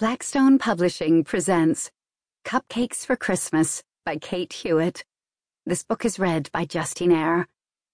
Blackstone Publishing presents Cupcakes for Christmas by Kate Hewitt. This book is read by Justine Eyre.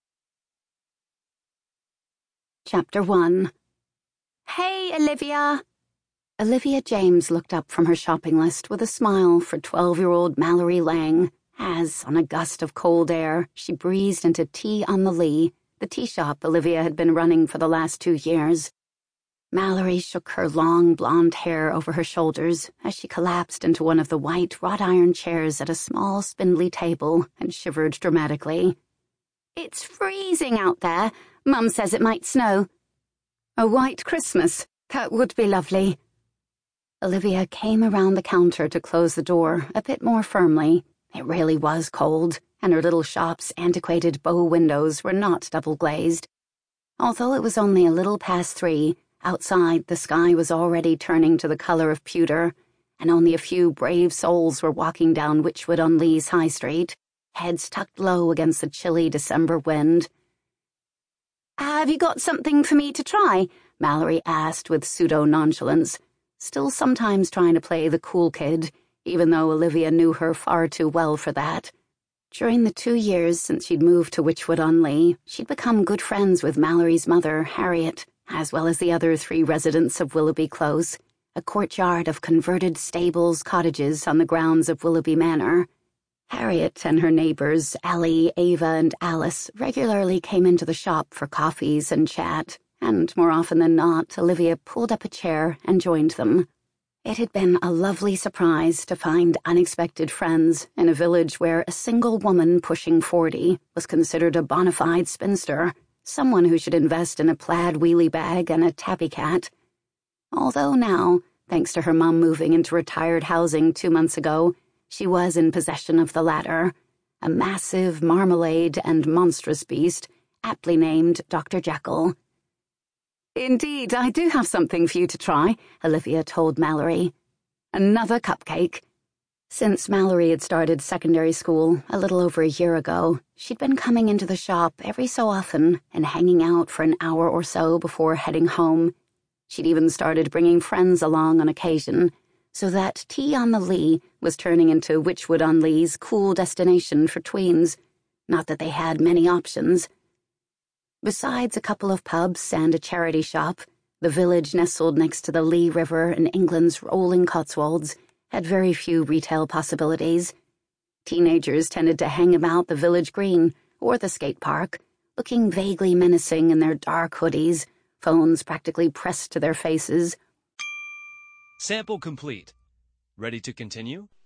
Chapter 1. Hey, Olivia! Olivia James looked up from her shopping list with a smile for 12-year-old Mallory Lang as, on a gust of cold air, she breezed into Tea on the Lee, the tea shop Olivia had been running for the last 2 years. Mallory shook her long blonde hair over her shoulders as she collapsed into one of the white wrought-iron chairs at a small spindly table and shivered dramatically. "It's freezing out there. Mum says it might snow." "A white Christmas. That would be lovely." Olivia came around the counter to close the door a bit more firmly. It really was cold, and her little shop's antiquated bow windows were not double-glazed. Although it was only a little past 3, outside, the sky was already turning to the color of pewter, and only a few brave souls were walking down Wychwood-on-Lees High Street, heads tucked low against the chilly December wind. "Have you got something for me to try?" Mallory asked with pseudo-nonchalance, still sometimes trying to play the cool kid, even though Olivia knew her far too well for that. During the 2 years since she'd moved to Wychwood-on-Lee, she'd become good friends with Mallory's mother, Harriet, as well as the other 3 residents of Willoughby Close, a courtyard of converted stables cottages on the grounds of Willoughby Manor. Harriet and her neighbours, Ellie, Ava, and Alice, regularly came into the shop for coffees and chat, and more often than not, Olivia pulled up a chair and joined them. It had been a lovely surprise to find unexpected friends in a village where a single woman pushing 40 was considered a bona fide spinster, someone who should invest in a plaid wheelie bag and a tabby cat. Although now, thanks to her mum moving into retired housing 2 months ago, she was in possession of the latter, a massive marmalade and monstrous beast, aptly named Dr. Jekyll. "Indeed, I do have something for you to try," Olivia told Mallory. "Another cupcake." Since Mallory had started secondary school a little over a year ago, she'd been coming into the shop every so often and hanging out for an hour or so before heading home. She'd even started bringing friends along on occasion, so that Tea on the Lee was turning into Wychwood-on-Lee's cool destination for tweens. Not that they had many options. Besides a couple of pubs and a charity shop, the village nestled next to the Lee River in England's rolling Cotswolds had very few retail possibilities. Teenagers tended to hang about the village green or the skate park, looking vaguely menacing in their dark hoodies, phones practically pressed to their faces. Sample complete. Ready to continue?